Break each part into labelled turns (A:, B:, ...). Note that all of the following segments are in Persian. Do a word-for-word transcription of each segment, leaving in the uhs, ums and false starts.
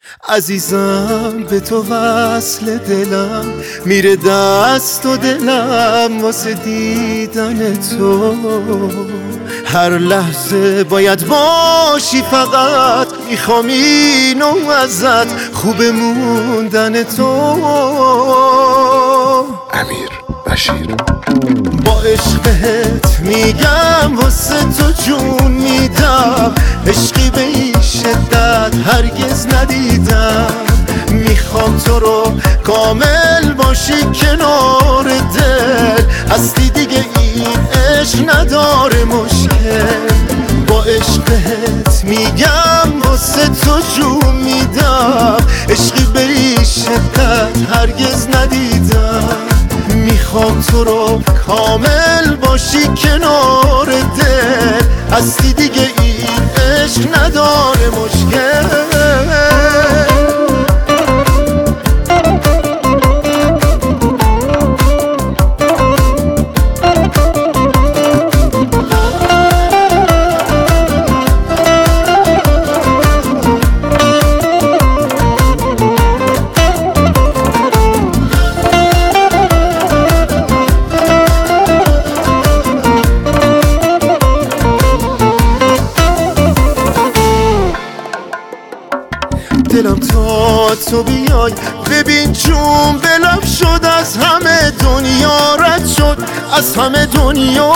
A: عزیزم به تو وصل دلم میره دست و دلم واسه دیدن تو. هر لحظه باید باشی فقط میخوام اینو ازت خوب موندن تو.
B: امیر بشیر
A: با عشق بهت میگم واسه تو جون میدم، عشقی به این شدت هرگز ندیدم. میخوام تو رو کامل باشی کنار دل، هستی دیگه این عشق نداره مشکل. با عشق بهت میگم واسه تو جون میدم، عشقی به این شدت هرگز ندیدم. میخوام تو رو کامل باشی کنار دل، هستی دیگه این عشق نداره مشکل. دلم تا تو بیای ببین جون بلم شد، از همه دنیا رد شد، از همه دنیا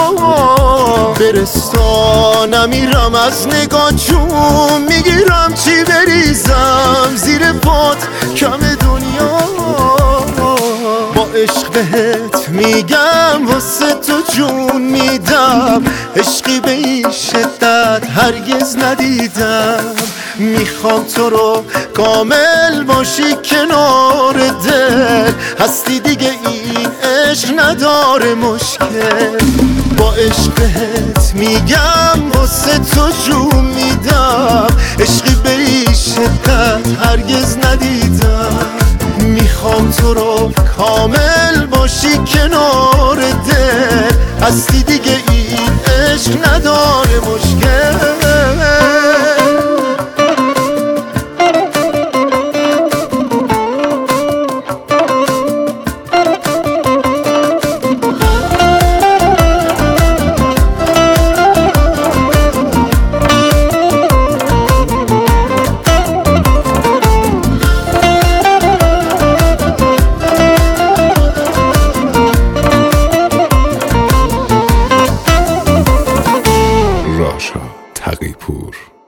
A: برستا نمیرم از نگاه جون. میگیرم چی بریزم زیر پات کم دنیا. با عشق بهت میگم واسه تو جون میدم، عشقی به این شدت هرگز ندیدم. میخوام تو رو کامل باشی کنار دل، هستی دیگه این عشق نداره مشکل. با عشق بهت میگم واسه تو جون میدم، عشقی به این شدت هرگز ندیدم. میخوام تو رو کامل باشی کنار دل، هستی دیگه این عشق نداره مشکل.
B: راشا تقی‌پور.